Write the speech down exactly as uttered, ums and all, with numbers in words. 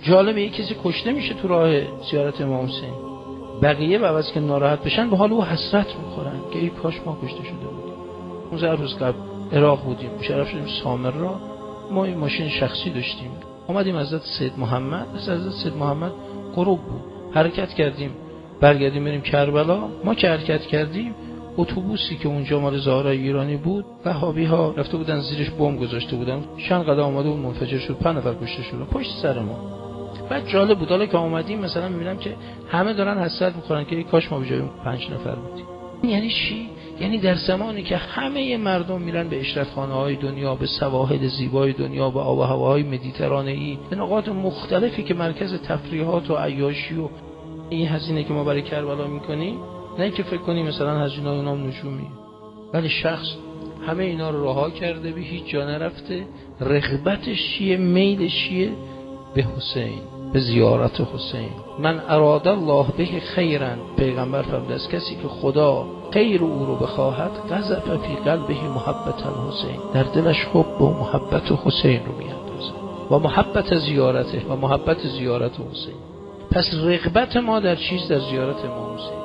جالبه یک کسی کشته میشه تو راه زیارت امام حسین، بقیه به عوض که ناراحت بشن به حال او حسرت میخورن که ای کاش ما کشته شده بودیم. اون روز قبل عراق بودیم، شرف شدیم سامرا، ما این ماشین شخصی داشتیم، اومدیم حضرت سید محمد، از حضرت سید محمد غروب بود، حرکت کردیم برگردیم بریم کربلا. ما که حرکت کردیم اتوبوسی که اونجا مال زهرای ایرانی بود، وهابی ها رفته بودن زیرش بمب گذاشته بودن، چند قدم اومده بود منفجر شد، پنج نفر کشته شدن پشت سر ما. بعد جالب بود حالا که اومدیم مثلا میبینم که همه دارن حسرت میخورن که ای کاش ما به جای اون پنج نفر بودیم. یعنی چی؟ یعنی در زمانی که همه مردم میرن به عشرتخانه‌های دنیا، به سواحل زیبای دنیا، به آب و هواهای مدیترانه‌ای، به نقاط مختلفی که مرکز تفریحات و عیاشی و این هزینه که ما برای کربلا میکنیم، نه که فکر کنیم مثلا هزینه اونام نجومیه، ولی شخص همه اینا رو رها کرده، به هیچ جا نرفته، رغبتش چیه، میلش چیه؟ به حسین، به زیارت حسین. من اراد الله به خیرا، پیغمبر فرموده است کسی که خدا خیر او رو بخواهد قذف فی قلبه محبت الحسین، در دلش حب و محبت حسین رو میاندازه و محبت زیارته و محبت زیارت حسین. پس رغبت ما در چیز؟ در زیارت امام حسین.